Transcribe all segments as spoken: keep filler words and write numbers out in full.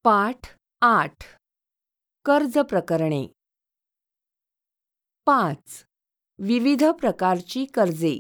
पाठ आठ. कर्ज प्रकरणे. पाच. विविध प्रकारची कर्जे.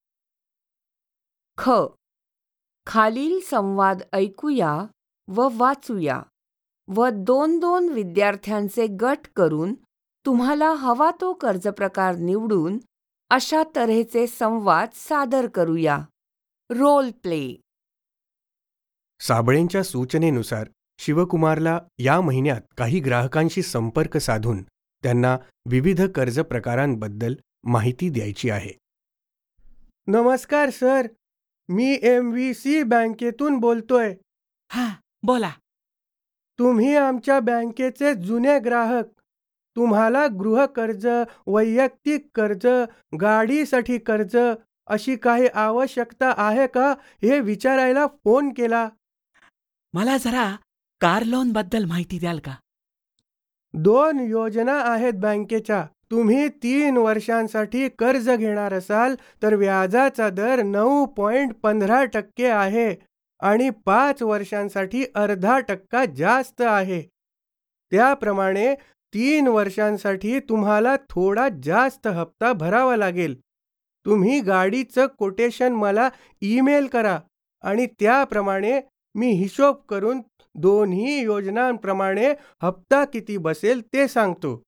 ख. खालील संवाद ऐकूया व वाचूया व दोन दोन विद्यार्थ्यांचे गट करून तुम्हाला हवा तो कर्ज प्रकार निवडून अशा तऱ्हेचे संवाद सादर करूया. Role play. साबळेंच्या सूचनेनुसार शिवकुमारला या महिन्यात काही ग्राहकांशी संपर्क साधून त्यांना विविध कर्ज प्रकारांबद्दल माहिती द्यायची आहे. नमस्कार सर, मी एम व्ही सी बँकेतून बोलतोय. हां, बोला. तुम्ही आमच्या बँकेचे जुने ग्राहक. तुम्हाला गृहकर्ज, वैयक्तिक कर्ज, गाडीसाठी कर्ज अशी काही आवश्यकता आहे का हे विचारायला फोन केला. मला जरा कार लोन बद्दल माहिती द्याल का? दोन योजना आहेत बँकेच्या. तुम्ही तीन वर्षांसाठी कर्ज घेणार असाल तर व्याजाचा दर नऊ पॉईंट पंधरा टक्के आहे आणि पाच वर्षांसाठी अर्धा टक्का जास्त आहे. त्याप्रमाणे तीन वर्षांसाठी तुम्हाला थोडा जास्त हप्ता भरावा लागेल. तुम्ही गाडीचं कोटेशन मला ईमेल करा आणि त्याप्रमाणे मी हिशोब करून दोन्ही योजनांप्रमाणे हप्ता किती बसेल ते सांगतो.